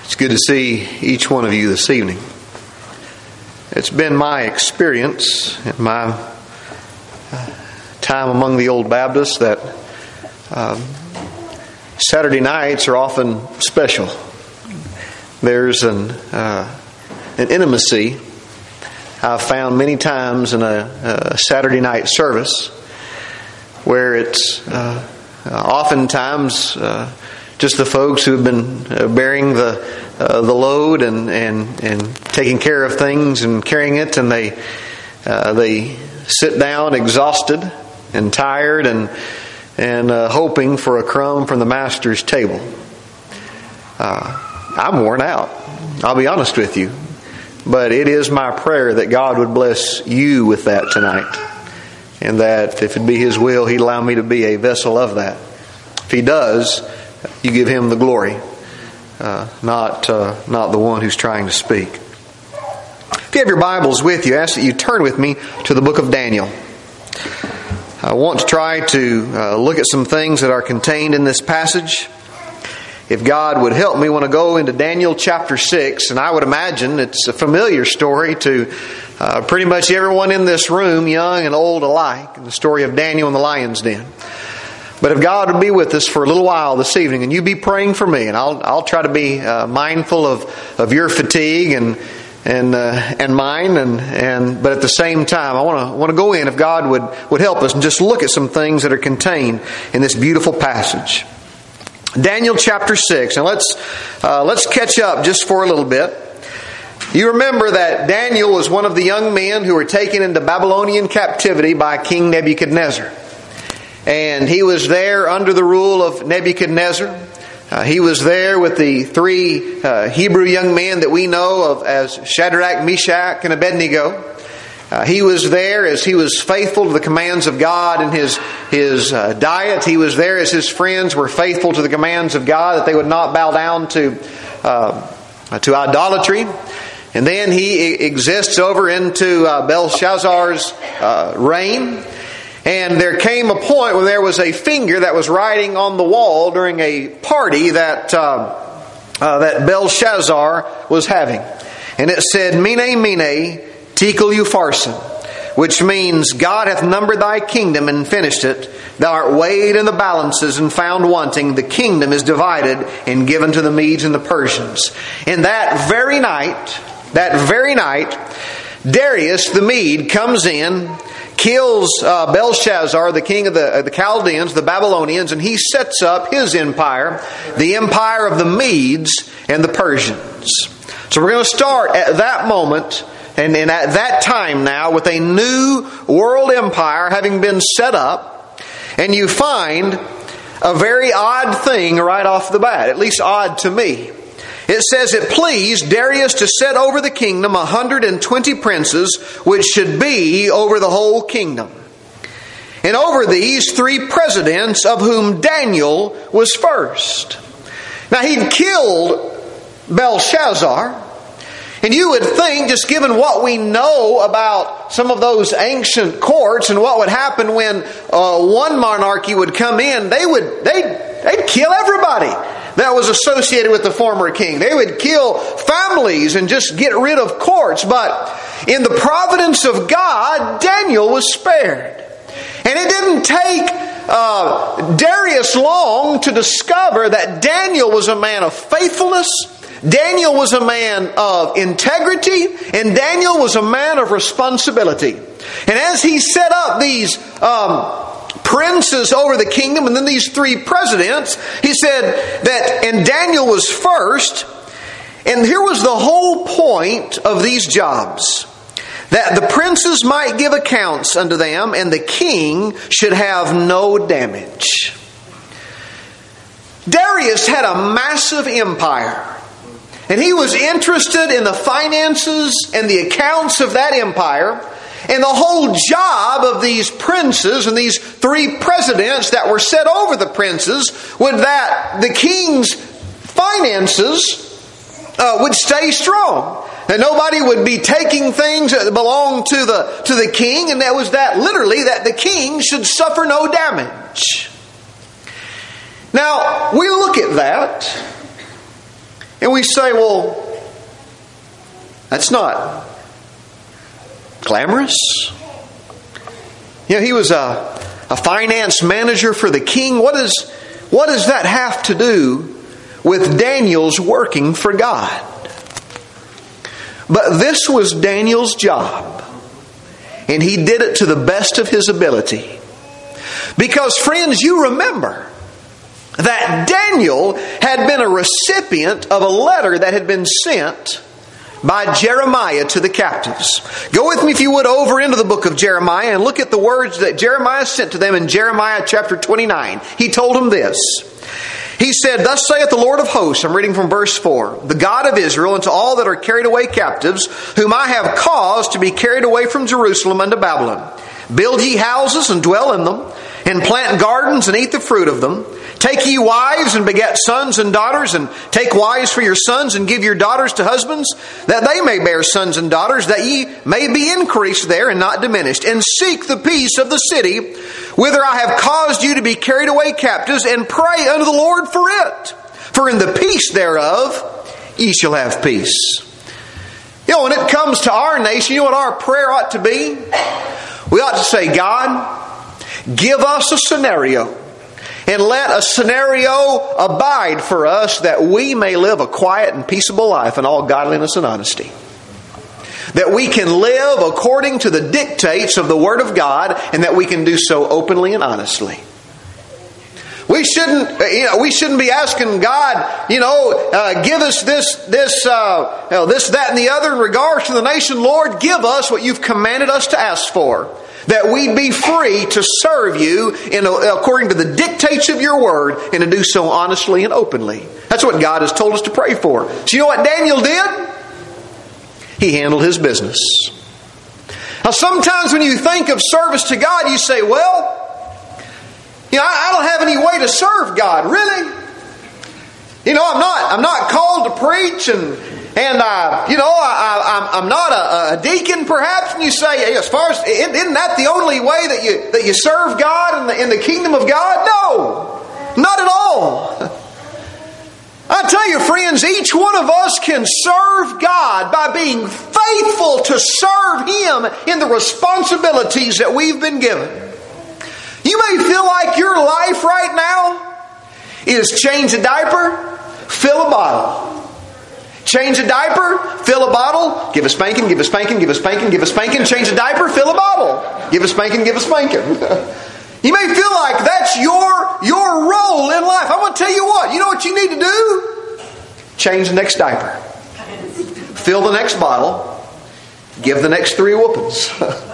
It's good to see each one of you this evening. It's been my experience in my time among the Old Baptists that Saturday nights are often special. There's an intimacy I've found many times in a Saturday night service where it's oftentimes just the folks who have been bearing the load and taking care of things and carrying it, and they sit down exhausted and tired and hoping for a crumb from the master's table. I'm worn out, I'll be honest with you, but it is my prayer that God would bless you with that tonight, and that if it be His will, He'd allow me to be a vessel of that. If He does, you give Him the glory, not the one who's trying to speak. If you have your Bibles with you, I ask that you turn with me to the book of Daniel. I want to try to look at some things that are contained in this passage. If God would help me, I want to go into Daniel chapter 6, and I would imagine it's a familiar story to pretty much everyone in this room, young and old alike, the story of Daniel in the lion's den. But if God would be with us for a little while this evening, and you be praying for me, and I'll try to be mindful of your fatigue and mine, but at the same time, I want to go in, if God would help us, and just look at some things that are contained in this beautiful passage. Daniel chapter 6. And let's catch up just for a little bit. You remember that Daniel was one of the young men who were taken into Babylonian captivity by King Nebuchadnezzar. And he was there under the rule of Nebuchadnezzar. He was there with the three Hebrew young men that we know of as Shadrach, Meshach, and Abednego. He was there as he was faithful to the commands of God in his diet. He was there as his friends were faithful to the commands of God, that they would not bow down to idolatry. And then he exists over into Belshazzar's reign. And there came a point where there was a finger that was writing on the wall during a party that Belshazzar was having. And it said, Mene, Mene, Tekel Upharsin, which means God hath numbered thy kingdom and finished it. Thou art weighed in the balances and found wanting. The kingdom is divided and given to the Medes and the Persians. And that very night, Darius the Mede comes in, kills Belshazzar, the king of the Chaldeans, the Babylonians, and he sets up his empire, the empire of the Medes and the Persians. So we're going to start at that moment and at that time now with a new world empire having been set up. And you find a very odd thing right off the bat, at least odd to me. It says, it pleased Darius to set over the kingdom 120 princes, which should be over the whole kingdom. And over these 3 presidents, of whom Daniel was first. Now he'd killed Belshazzar. And you would think, just given what we know about some of those ancient courts and what would happen when one monarchy would come in, they'd kill everybody that was associated with the former king. They would kill families and just get rid of courts. But in the providence of God, Daniel was spared. And it didn't take Darius long to discover that Daniel was a man of faithfulness. Daniel was a man of integrity, and Daniel was a man of responsibility. And as he set up these princes over the kingdom, and then these 3 presidents, he said that, and Daniel was first, and here was the whole point of these jobs, that the princes might give accounts unto them, and the king should have no damage. Darius had a massive empire. And he was interested in the finances and the accounts of that empire. And the whole job of these princes and these 3 presidents that were set over the princes was that the king's finances would stay strong. That nobody would be taking things that belonged to the king. And that was that literally that the king should suffer no damage. Now, we look at that. And we say, well, that's not glamorous. He was a finance manager for the king. What does that have to do with Daniel's working for God? But this was Daniel's job, and he did it to the best of his ability. Because, friends, you remember that Daniel had been a recipient of a letter that had been sent by Jeremiah to the captives. Go with me, if you would, over into the book of Jeremiah and look at the words that Jeremiah sent to them in Jeremiah chapter 29. He told them this. He said, "Thus saith the Lord of hosts," I'm reading from verse 4, "the God of Israel, and to all that are carried away captives, whom I have caused to be carried away from Jerusalem unto Babylon. Build ye houses and dwell in them, and plant gardens and eat the fruit of them. Take ye wives and beget sons and daughters, and take wives for your sons, and give your daughters to husbands, that they may bear sons and daughters, that ye may be increased there and not diminished. And seek the peace of the city, whither I have caused you to be carried away captives, and pray unto the Lord for it. For in the peace thereof ye shall have peace." When it comes to our nation, you know what our prayer ought to be? We ought to say, "God, give us a scenario, and let a scenario abide for us, that we may live a quiet and peaceable life in all godliness and honesty. That we can live according to the dictates of the Word of God, and that we can do so openly and honestly." We shouldn't be asking God, give us this, that, and the other in regards to the nation. Lord, give us what you've commanded us to ask for, that we'd be free to serve you according to the dictates of your word, and to do so honestly and openly. That's what God has told us to pray for. So you know what Daniel did? He handled his business. Now sometimes when you think of service to God, you say, well, I don't have any way to serve God, really. I'm not called to preach, and I'm not a deacon, perhaps. And you say, as far as, isn't that the only way that you serve God in the kingdom of God? No, not at all. I tell you, friends, each one of us can serve God by being faithful to serve Him in the responsibilities that we've been given. You may feel like your life right now is change a diaper, fill a bottle. Change a diaper, fill a bottle, give a spanking, give a spanking, give a spanking, give a spanking, change a diaper, fill a bottle, give a spanking, give a spanking. You may feel like that's your role in life. I want to tell you what. You know what you need to do? Change the next diaper. Fill the next bottle. Give the next 3 whoopings.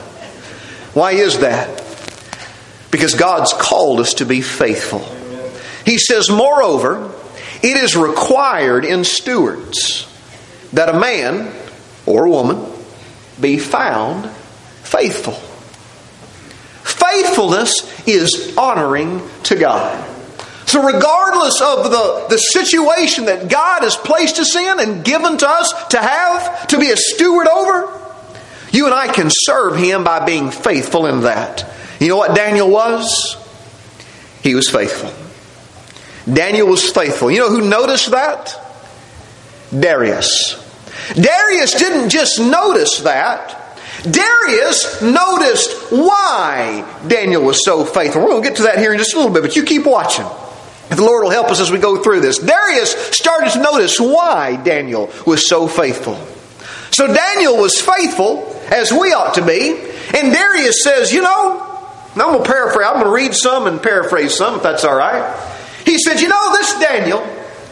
Why is that? Because God's called us to be faithful. He says, moreover, it is required in stewards that a man or a woman be found faithful. Faithfulness is honoring to God. So regardless of the situation that God has placed us in and given to us to be a steward over, you and I can serve Him by being faithful in that. You know what Daniel was? He was faithful. Daniel was faithful. You know who noticed that? Darius. Darius didn't just notice that. Darius noticed why Daniel was so faithful. We're going to get to that here in just a little bit, but you keep watching. The Lord will help us as we go through this. Darius started to notice why Daniel was so faithful. So Daniel was faithful, as we ought to be. And Darius says, I'm going to paraphrase. I'm going to read some and paraphrase some, if that's all right. He said, this Daniel,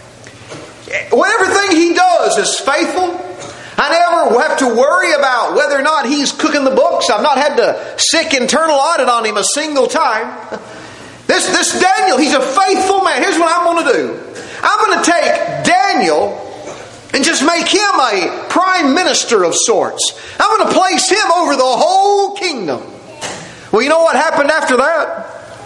everything he does is faithful. I never have to worry about whether or not he's cooking the books. I've not had to sick internal audit on him a single time. This Daniel, he's a faithful man. Here's what I'm going to do. I'm going to take Daniel and just make him a prime minister of sorts. I'm going to place him over the whole kingdom. Well, you know what happened after that?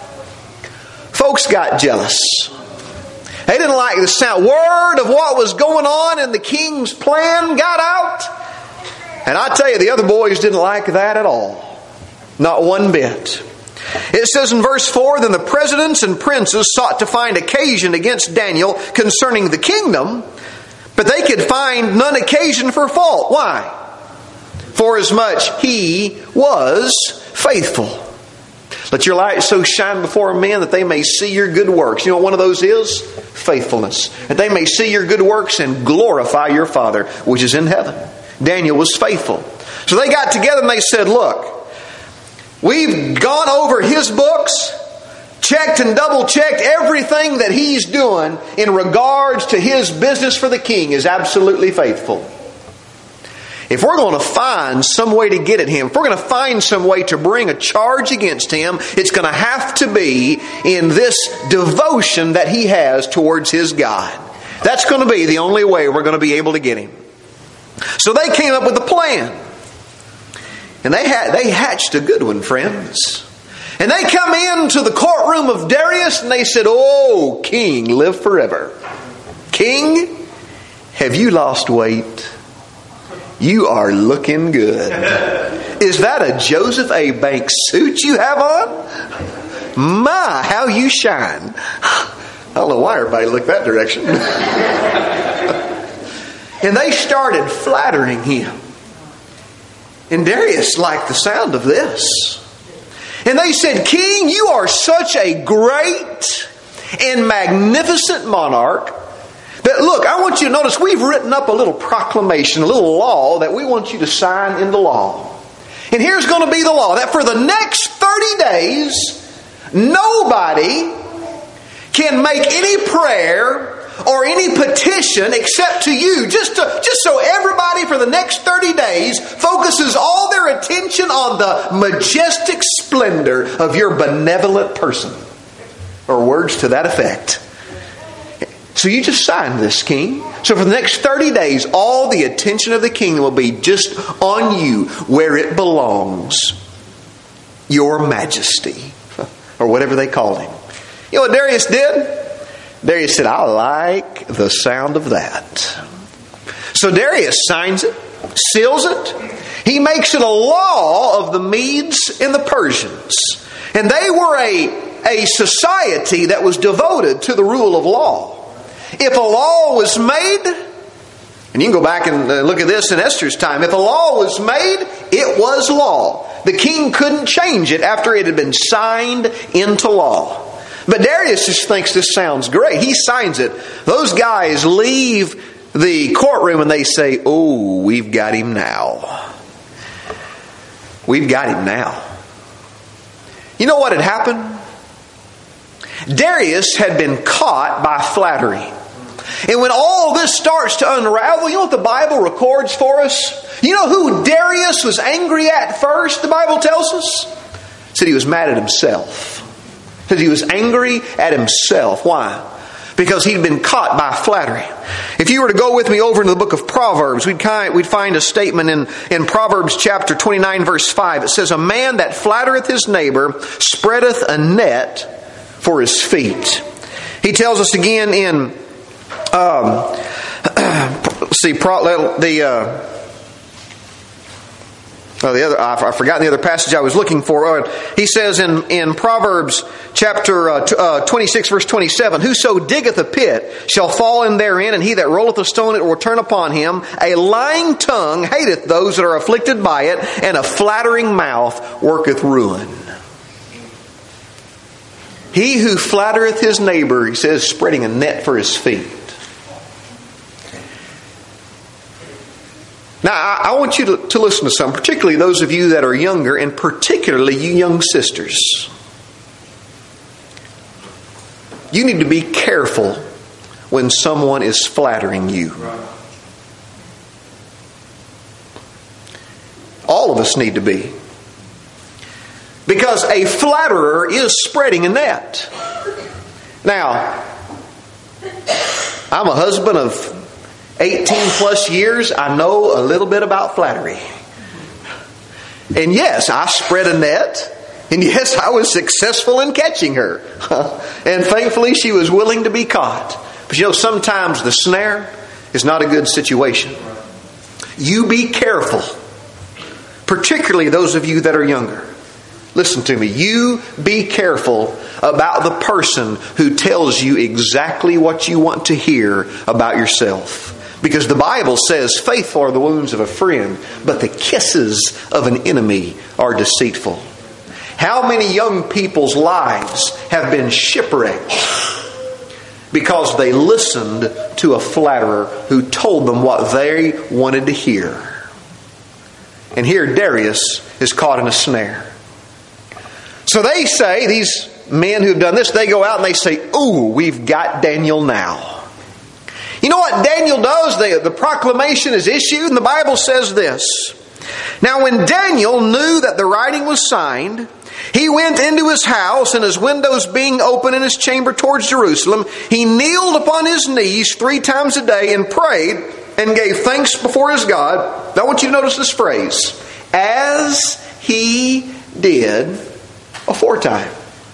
Folks got jealous. They didn't like the sound. Word of what was going on in the king's plan got out. And I tell you, the other boys didn't like that at all. Not one bit. It says in verse 4, then the presidents and princes sought to find occasion against Daniel concerning the kingdom, But they could find none occasion for fault. Why? Forasmuch he was faithful. Let your light so shine before men that they may see your good works. You know what one of those is? Faithfulness. That they may see your good works and glorify your Father which is in heaven. Daniel was faithful. So they got together and they said, look, we've gone over his books, checked and double-checked everything that he's doing in regards to his business for the king is absolutely faithful. If we're going to find some way to get at him, if we're going to find some way to bring a charge against him, it's going to have to be in this devotion that he has towards his God. That's going to be the only way we're going to be able to get him. So they came up with a plan. And they hatched a good one, friends. And they come into the courtroom of Darius and they said, "Oh, King, live forever. King, have you lost weight? You are looking good. Is that a Joseph A. Banks suit you have on? My, how you shine." I don't know why everybody looked that direction. And they started flattering him. And Darius liked the sound of this. And they said, "King, you are such a great and magnificent monarch that, look, I want you to notice we've written up a little proclamation, a little law that we want you to sign into law. And here's going to be the law, that for the next 30 days, nobody can make any prayer or any petition except to you, just so everybody for the next 30 days focuses all their attention on the majestic splendor of your benevolent person." Or words to that effect. So you just signed this, King. So for the next 30 days, all the attention of the king will be just on you, where it belongs. Your Majesty. Or whatever they called him. You know what Darius did? Darius said, "I like the sound of that." So Darius signs it, seals it. He makes it a law of the Medes and the Persians. And they were a society that was devoted to the rule of law. If a law was made, and you can go back and look at this in Esther's time, if a law was made, it was law. The king couldn't change it after it had been signed into law. But Darius just thinks this sounds great. He signs it. Those guys leave the courtroom and they say, "Oh, we've got him now. We've got him now." You know what had happened? Darius had been caught by flattery. And when all this starts to unravel, you know what the Bible records for us? You know who Darius was angry at first, the Bible tells us? It said he was mad at himself. Because he was angry at himself. Why? Because he'd been caught by flattery. If you were to go with me over into the book of Proverbs, we'd find a statement in Proverbs chapter 29 verse 5. It says, "A man that flattereth his neighbor spreadeth a net for his feet." He tells us again in I've forgotten the other passage I was looking for. He says in Proverbs chapter 26 verse 27, "Whoso diggeth a pit shall fall in therein, and he that rolleth a stone it will turn upon him. A lying tongue hateth those that are afflicted by it, and a flattering mouth worketh ruin." He who flattereth his neighbor, he says, spreading a net for his feet. Now, I want you to listen to some, particularly those of you that are younger, and particularly you young sisters. You need to be careful when someone is flattering you. All of us need to be. Because a flatterer is spreading a net. Now, I'm a husband of 18 plus years. I know a little bit about flattery. And yes, I spread a net. And yes, I was successful in catching her. And thankfully, she was willing to be caught. But you know, sometimes the snare is not a good situation. You be careful. Particularly those of you that are younger. Listen to me. You be careful about the person who tells you exactly what you want to hear about yourself. Because the Bible says, faithful are the wounds of a friend, but the kisses of an enemy are deceitful. How many young people's lives have been shipwrecked because they listened to a flatterer who told them what they wanted to hear? And here Darius is caught in a snare. So they say, these men who've done this, they go out and they say, ooh, we've got Daniel now. You know what Daniel does? The proclamation is issued, and the Bible says this. Now when Daniel knew that the writing was signed, he went into his house, and his windows being open in his chamber towards Jerusalem, he kneeled upon his knees 3 times a day and prayed and gave thanks before his God. Now I want you to notice this phrase. As he did aforetime.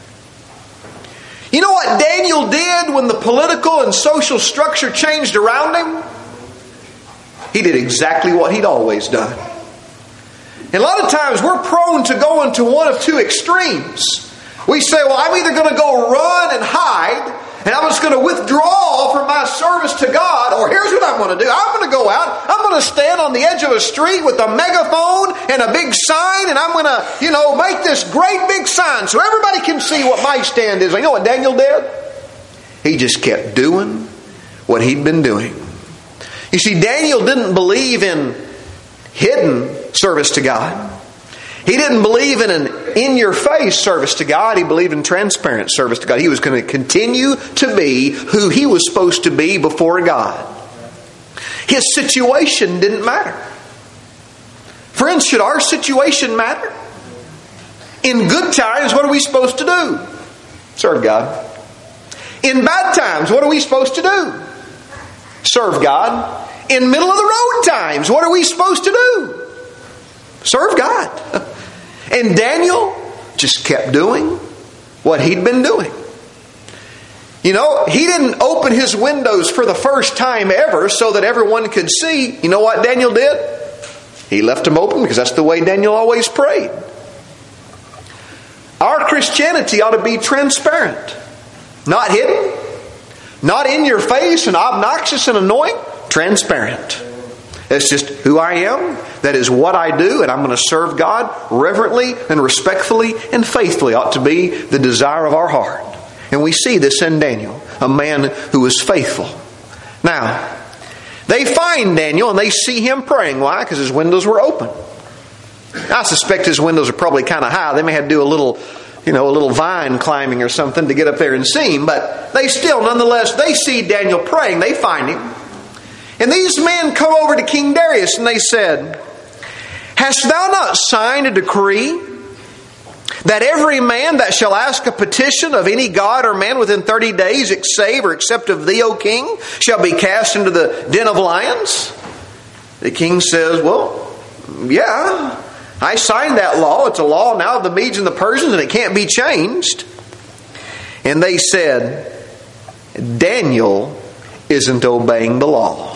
You know what Daniel did when the political and social structure changed around him? He did exactly what he'd always done. And a lot of times we're prone to go into one of 2 extremes. We say, well, I'm either going to go run and hide, and I'm just going to withdraw from my service to God, or here's what I'm going to do. I'm going to go out, I'm going to stand on the edge of a street with a megaphone and a big sign, and I'm going to, make this great big sign so everybody can see what my stand is. You know what Daniel did? He just kept doing what he'd been doing. You see, Daniel didn't believe in hidden service to God. He didn't believe in an in-your-face service to God. He believed in transparent service to God. He was going to continue to be who he was supposed to be before God. His situation didn't matter. Friends, should our situation matter? In good times, what are we supposed to do? Serve God. In bad times, what are we supposed to do? Serve God. In middle of the road times, what are we supposed to do? Serve God. And Daniel just kept doing what he'd been doing. He didn't open his windows for the first time ever so that everyone could see. You know what Daniel did? He left them open because that's the way Daniel always prayed. Our Christianity ought to be transparent. Not hidden. Not in your face and obnoxious and annoying. Transparent. It's just who I am. That is what I do, and I'm going to serve God reverently and respectfully and faithfully. Ought to be the desire of our heart. And we see this in Daniel, a man who was faithful. Now, they find Daniel and they see him praying. Why? Because his windows were open. I suspect his windows are probably kind of high. They may have to do a little vine climbing or something to get up there and see him. But they still, nonetheless, they see Daniel praying. They find him. And these men come over to King Darius and they said, Hast thou not signed a decree that every man that shall ask a petition of any god or man within 30 days, save or except of thee, O king, shall be cast into the den of lions? The king says, well, yeah, I signed that law. It's a law now of the Medes and the Persians, and it can't be changed. And they said, Daniel isn't obeying the law.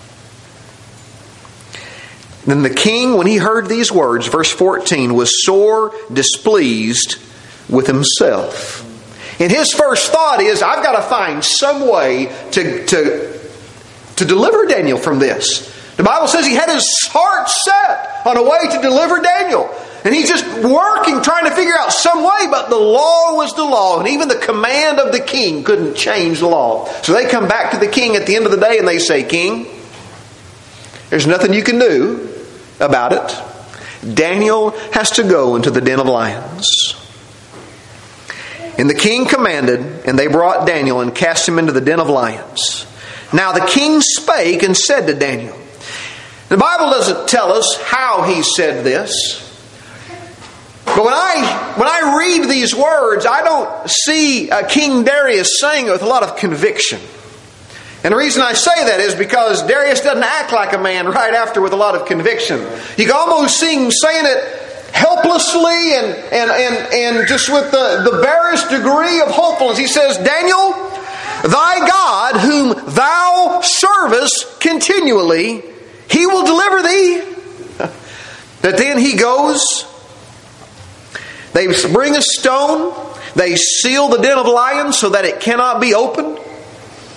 Then the king, when he heard these words, verse 14, was sore displeased with himself. And his first thought is, I've got to find some way to deliver Daniel from this. The Bible says he had his heart set on a way to deliver Daniel. And he's just working, trying to figure out some way, but the law was the law. And even the command of the king couldn't change the law. So they come back to the king at the end of the day and they say, King, there's nothing you can do about it. Daniel has to go into the den of lions. And the king commanded, and they brought Daniel and cast him into the den of lions. Now the king spake and said to Daniel. The Bible doesn't tell us how he said this. But when I read these words, I don't see King Darius saying it with a lot of conviction. And the reason I say that is because Darius doesn't act like a man right after with a lot of conviction. You can almost see him saying it helplessly and just with the barest degree of hopefulness. He says, Daniel, thy God whom thou servest continually, he will deliver thee. But then he goes, they bring a stone, they seal the den of lions so that it cannot be opened.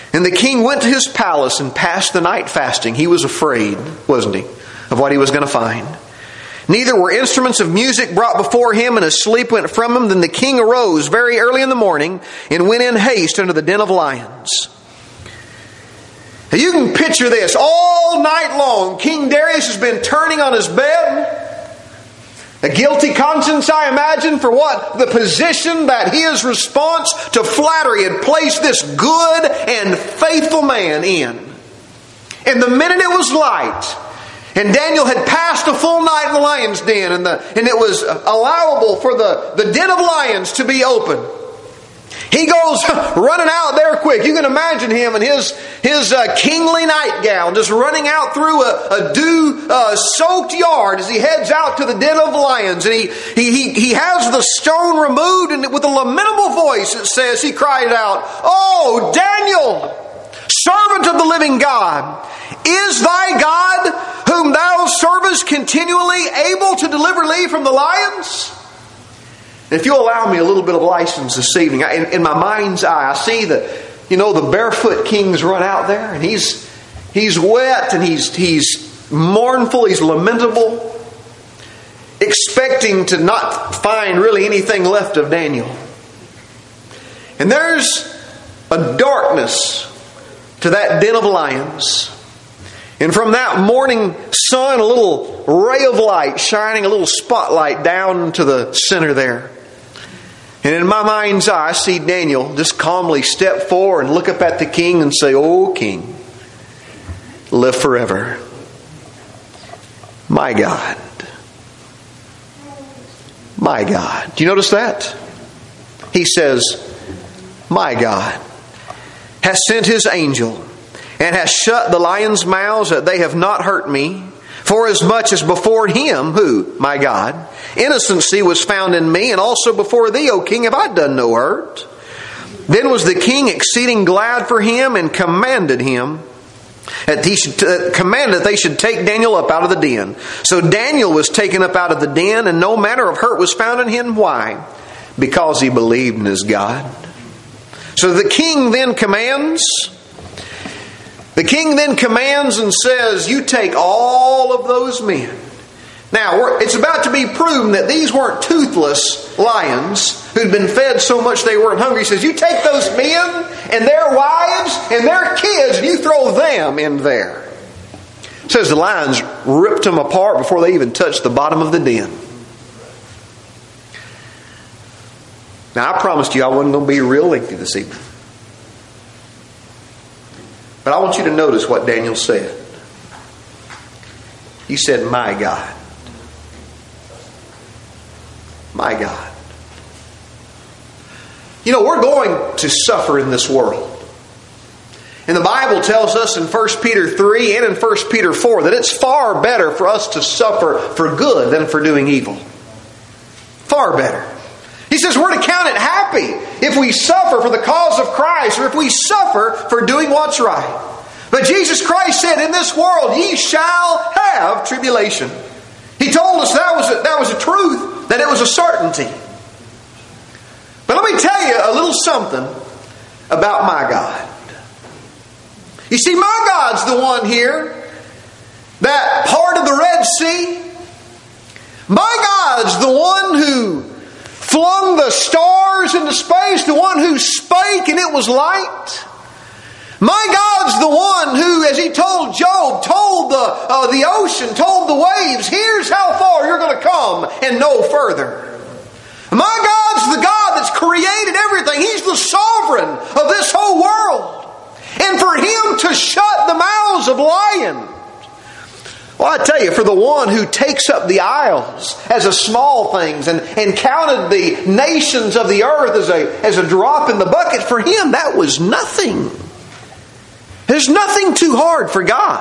And the king went to his palace and passed the night fasting. He was afraid, wasn't he, of what he was going to find. Neither were instruments of music brought before him, and his sleep went from him. Then the king arose very early in the morning and went in haste into the den of lions. Now you can picture this. All night long, King Darius has been turning on his bed. A guilty conscience, I imagine, for what? The position that his response to flattery had placed this good and faithful man in. And the minute it was light, and Daniel had passed a full night in the lion's den, and it was allowable for the den of lions to be open, he goes running out there quick. You can imagine him in his kingly nightgown, just running out through a dew-soaked yard as he heads out to the den of lions. And he has the stone removed, and with a lamentable voice, it says, he cried out, "Oh, Daniel, servant of the living God, is thy God, whom thou servest continually, able to deliver thee from the lions?" If you'll allow me a little bit of license this evening, in my mind's eye, I see the barefoot king's run out there, and he's wet, and he's mournful, he's lamentable, expecting to not find really anything left of Daniel. And there's a darkness to that den of lions. And from that morning sun, a little ray of light shining, a little spotlight down to the center there. And in my mind's eye, I see Daniel just calmly step forward and look up at the king and say, "O king, live forever. My God. My God." Do you notice that? He says, "My God has sent His angel and has shut the lions' mouths that they have not hurt me. For as much as before Him," who? My God, "innocency was found in me, and also before thee, O king, have I done no hurt." Then was the king exceeding glad for him, and commanded that they should take Daniel up out of the den. So Daniel was taken up out of the den, and no manner of hurt was found in him. Why? Because he believed in his God. So the king then commands and says, "You take all of those men." Now, it's about to be proven that these weren't toothless lions who'd been fed so much they weren't hungry. He says, "You take those men and their wives and their kids, and you throw them in there." It says the lions ripped them apart before they even touched the bottom of the den. Now, I promised you I wasn't going to be real lengthy this evening. But I want you to notice what Daniel said. He said, "My God. My God." We're going to suffer in this world. And the Bible tells us in 1 Peter 3 and in 1 Peter 4 that it's far better for us to suffer for good than for doing evil. Far better. He says we're to count it happy if we suffer for the cause of Christ, or if we suffer for doing what's right. But Jesus Christ said, "In this world ye shall have tribulation." He told us that was a truth, that it was a certainty. But let me tell you a little something about my God. You see, my God's the one here that parted the Red Sea. My God's the one who flung the stars into space, the one who spake and it was light. My God's the one who, as He told Job, told the ocean, told the waves, "Here's how far you're going to come and no further." My God's the God that's created everything. He's the sovereign of this whole world. And for Him to shut the mouths of lions, well, I tell you, for the one who takes up the isles as a small things and counted the nations of the earth as a drop in the bucket, for Him that was nothing. There's nothing too hard for God.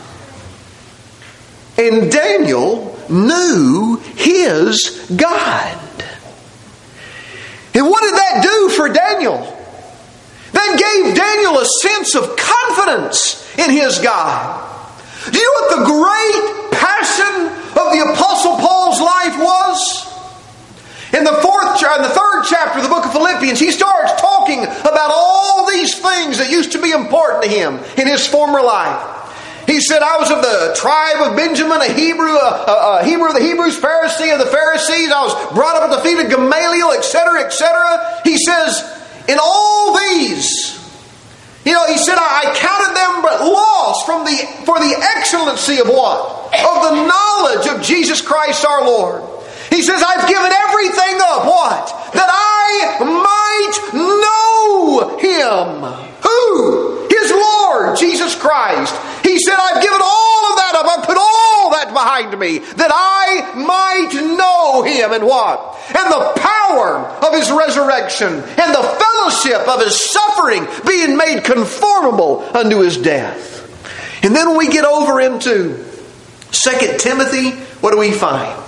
And Daniel knew his God. And what did that do for Daniel? That gave Daniel a sense of confidence in his God. Do you know what the great passion of the Apostle Paul's life was? In the third chapter of the book of Philippians, he starts talking about all these things that used to be important to him in his former life. He said, I was of the tribe of Benjamin, a Hebrew of the Hebrews, Pharisee of the Pharisees. I was brought up at the feet of Gamaliel, etc., etc. He says, in all these, he said, I counted them but loss for the excellency of what? Of the knowledge of Jesus Christ our Lord. He says, I've given everything up. What? That I might know Him. Who? His Lord, Jesus Christ. He said, I've given all of that up. I've put all that behind me. That I might know Him. And what? And the power of His resurrection. And the fellowship of His suffering, being made conformable unto His death. And then when we get over into 2 Timothy, what do we find?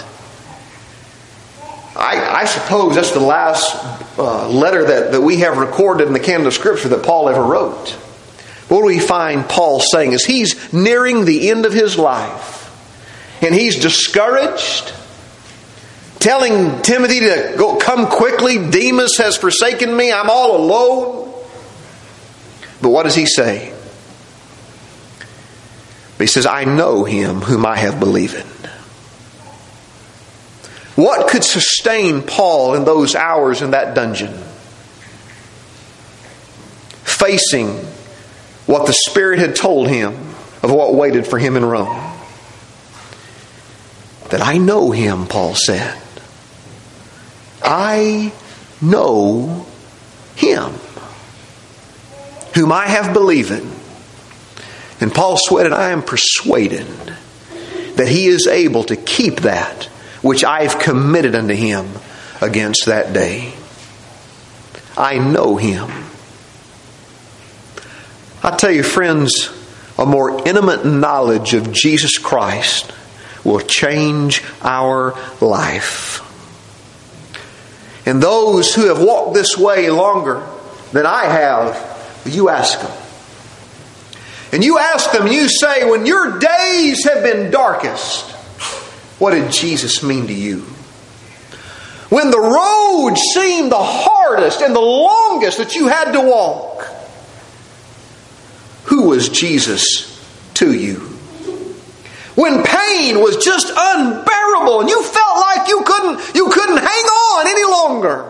I suppose that's the last letter that we have recorded in the canon of Scripture that Paul ever wrote. What do we find Paul saying? As he's nearing the end of his life, and he's discouraged, telling Timothy to go come quickly. Demas has forsaken me. I'm all alone. But what does he say? He says, I know Him whom I have believed. What could sustain Paul in those hours in that dungeon? Facing what the Spirit had told him of what waited for him in Rome. That I know Him, Paul said. I know Him whom I have believed. And Paul sweated, I am persuaded that He is able to keep that which I have committed unto Him against that day. I know Him. I tell you, friends, a more intimate knowledge of Jesus Christ will change our life. And those who have walked this way longer than I have, you ask them. And you ask them, you say, when your days have been darkest, what did Jesus mean to you? When the road seemed the hardest and the longest that you had to walk, who was Jesus to you? When pain was just unbearable and you felt like you couldn't hang on any longer,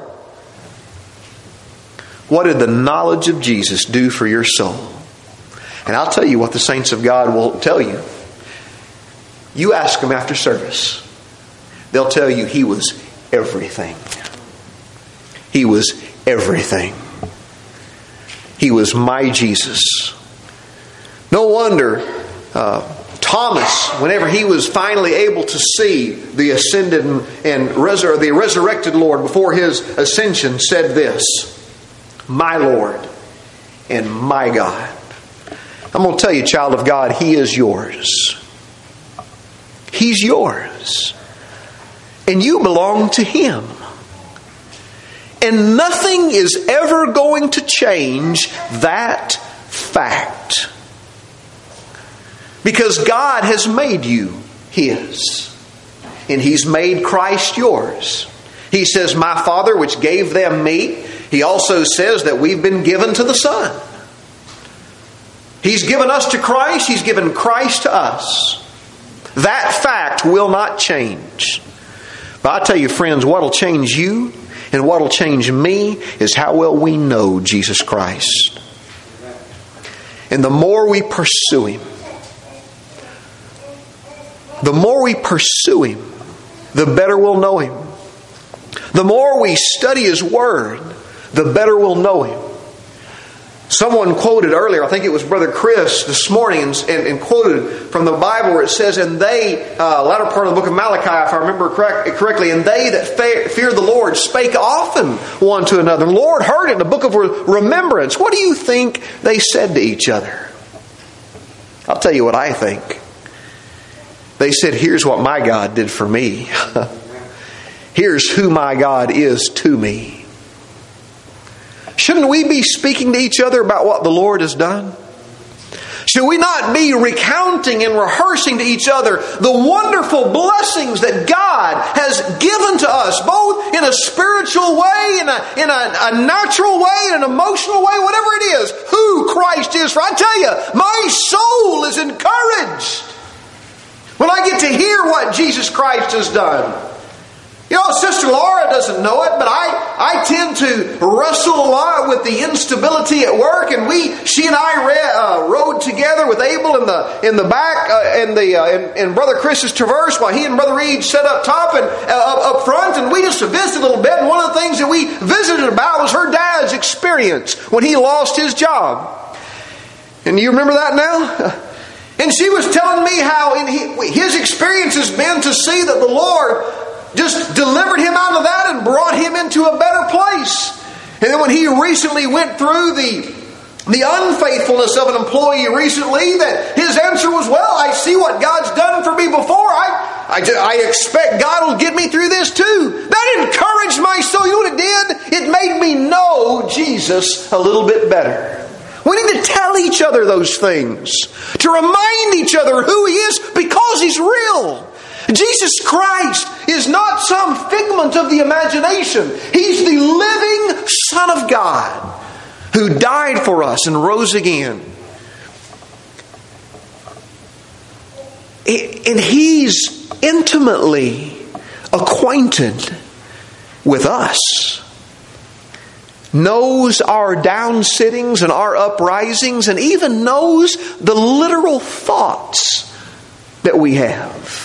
what did the knowledge of Jesus do for your soul? And I'll tell you what the saints of God will tell you. You ask them after service. They'll tell you He was everything. He was everything. He was my Jesus. No wonder Thomas, whenever he was finally able to see the ascended and the resurrected Lord before His ascension, said this, my Lord and my God. I'm going to tell you, child of God, He is yours. He's yours. And you belong to Him. And nothing is ever going to change that fact. Because God has made you His. And He's made Christ yours. He says, my Father which gave them me. He also says that we've been given to the Son. He's given us to Christ. He's given Christ to us. That fact will not change. But I tell you, friends, what will change you and what will change me is how well we know Jesus Christ. And the more we pursue Him, the better we'll know Him. The more we study His Word, the better we'll know Him. Someone quoted earlier, I think it was Brother Chris this morning, and quoted from the Bible where it says, and they, latter part of the book of Malachi, if I remember correctly, and they that fear the Lord spake often one to another. And the Lord heard it in the book of remembrance. What do you think they said to each other? I'll tell you what I think. They said, here's what my God did for me. Here's who my God is to me. Shouldn't we be speaking to each other about what the Lord has done? Should we not be recounting and rehearsing to each other the wonderful blessings that God has given to us, both in a spiritual way, in a natural way, in an emotional way, whatever it is, who Christ is? For I tell you, my soul is encouraged when I get to hear what Jesus Christ has done. You know, Sister Laura doesn't know it, but I tend to wrestle a lot with the instability at work, and she and I rode together with Abel in the back in Brother Chris's Traverse, while he and Brother Reed sat up top and up front, and we just visited a little bit. And one of the things that we visited about was her dad's experience when he lost his job. And you remember that now? And she was telling me how his experience has been to see that the Lord just delivered him out of that and brought him into a better place. And then when he recently went through the unfaithfulness of an employee recently, that his answer was, well, I see what God's done for me before. I expect God will get me through this too. That encouraged my soul. You know what it did? It made me know Jesus a little bit better. We need to tell each other those things, to remind each other who He is, because He's real. Jesus Christ is not some figment of the imagination. He's the living Son of God who died for us and rose again. And He's intimately acquainted with us. Knows our downsittings and our uprisings, and even knows the literal thoughts that we have.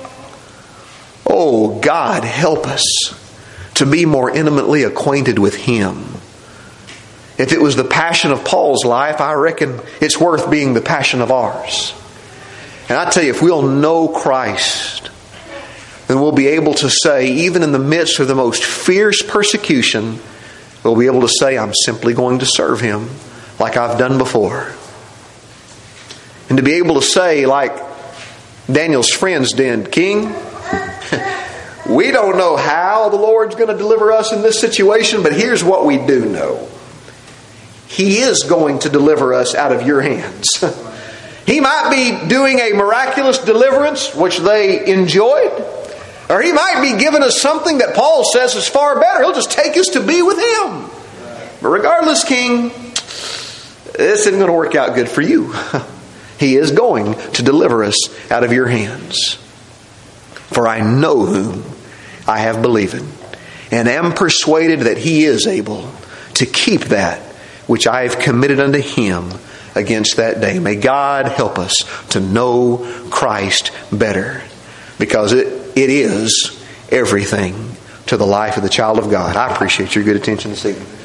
Oh, God, help us to be more intimately acquainted with Him. If it was the passion of Paul's life, I reckon it's worth being the passion of ours. And I tell you, if we'll know Christ, then we'll be able to say, even in the midst of the most fierce persecution, we'll be able to say, I'm simply going to serve Him like I've done before. And to be able to say, like Daniel's friends did, King, we don't know how the Lord's going to deliver us in this situation, but here's what we do know. He is going to deliver us out of your hands. He might be doing a miraculous deliverance, which they enjoyed, or He might be giving us something that Paul says is far better. He'll just take us to be with Him. But regardless, King, this isn't going to work out good for you. He is going to deliver us out of your hands. For I know whom I have believed, and am persuaded that He is able to keep that which I have committed unto Him against that day. May God help us to know Christ better, because it is everything to the life of the child of God. I appreciate your good attention this evening.